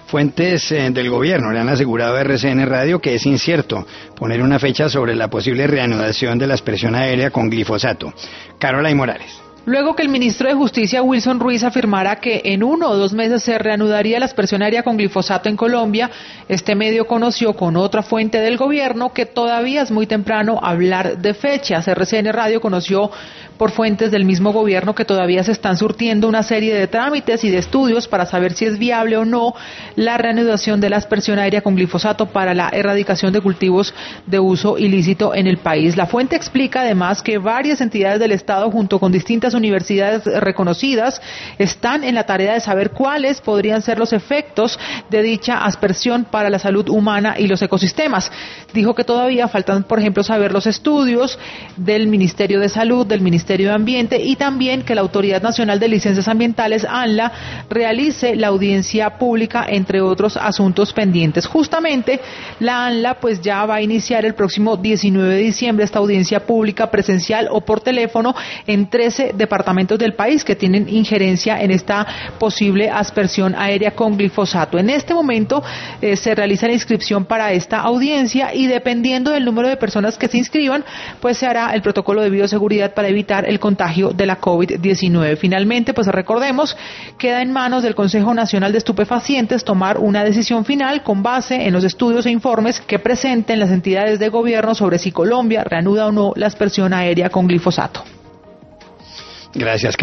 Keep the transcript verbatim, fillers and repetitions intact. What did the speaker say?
Fuentes eh, del gobierno le han asegurado a R C N Radio que es incierto poner una fecha sobre la posible reanudación de la aspersión aérea con glifosato. Caroline Morales. Luego que el ministro de Justicia, Wilson Ruiz, afirmara que en uno o dos meses se reanudaría la aspersión aérea con glifosato en Colombia, este medio conoció con otra fuente del gobierno que todavía es muy temprano hablar de fechas. R C N Radio conoció por fuentes del mismo gobierno que todavía se están surtiendo una serie de trámites y de estudios para saber si es viable o no la reanudación de la aspersión aérea con glifosato para la erradicación de cultivos de uso ilícito en el país. La fuente explica además que varias entidades del Estado junto con distintas universidades reconocidas están en la tarea de saber cuáles podrían ser los efectos de dicha aspersión para la salud humana y los ecosistemas. Dijo que todavía faltan, por ejemplo, saber los estudios del Ministerio de Salud, del Ministerio de Ambiente y también que la Autoridad Nacional de Licencias Ambientales, ANLA, realice la audiencia pública, entre otros asuntos pendientes. Justamente, la ANLA pues ya va a iniciar el próximo diecinueve de diciembre esta audiencia pública presencial o por teléfono en trece departamentos del país que tienen injerencia en esta posible aspersión aérea con glifosato. En este momento eh, se realiza la inscripción para esta audiencia y dependiendo del número de personas que se inscriban, pues se hará el protocolo de bioseguridad para evitar el contagio de la COVID diecinueve. Finalmente, pues recordemos, queda en manos del Consejo Nacional de Estupefacientes tomar una decisión final con base en los estudios e informes que presenten las entidades de gobierno sobre si Colombia reanuda o no la aspersión aérea con glifosato. Gracias.